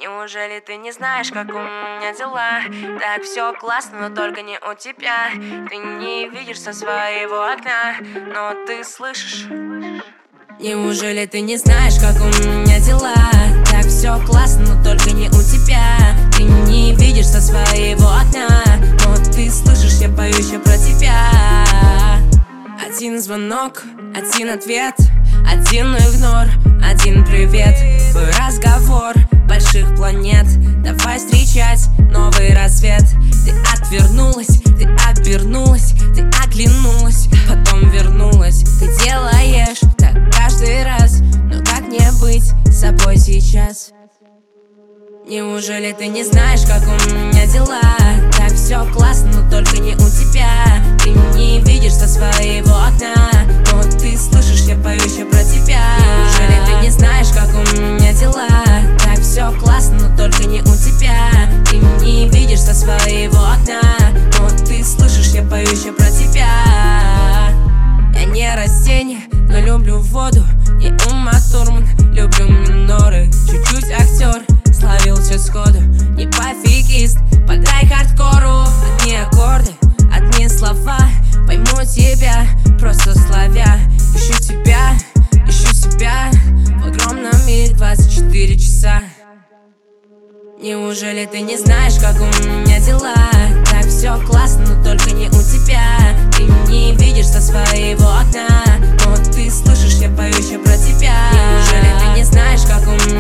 Неужели ты не знаешь, как у меня дела? Так все классно, но только не у тебя. Ты не видишь со своего окна, но ты слышишь. Неужели ты не знаешь, как у меня дела? Так все классно, но только не у тебя. Ты не видишь со своего окна, но ты слышишь, я пою еще про тебя. Один звонок, один ответ, один игнор, один привет. Твой разговор больших планет, давай встречать новый рассвет. Ты отвернулась, ты обернулась, ты оглянулась, потом вернулась. Ты делаешь так каждый раз, но как не быть с собой сейчас? Неужели ты не знаешь, как у меня дела? Так все классно, но только не у тебя. Ты не видишь со своего окна, но ты слышишь, я пою еще про тебя. Неужели ты не знаешь, как у меня дела? Так все классно, но только не у тебя. Ты не видишь со своего окна, но ты слышишь, я пою еще про тебя. Я не растение, но люблю воду. Не Ума Турман, люблю миноры. Чуть-чуть актер, словился сходу. Не пофигист, подай хардкору. Одни аккорды, одни слова. Пойму тебя, просто славя. Ищу себя в огромном мире 24 часа. Неужели ты не знаешь, как у меня дела? Так все классно, но только не у тебя. Ты не видишь со своего окна, но ты слышишь, я пою еще про тебя. Неужели ты не знаешь, как у меня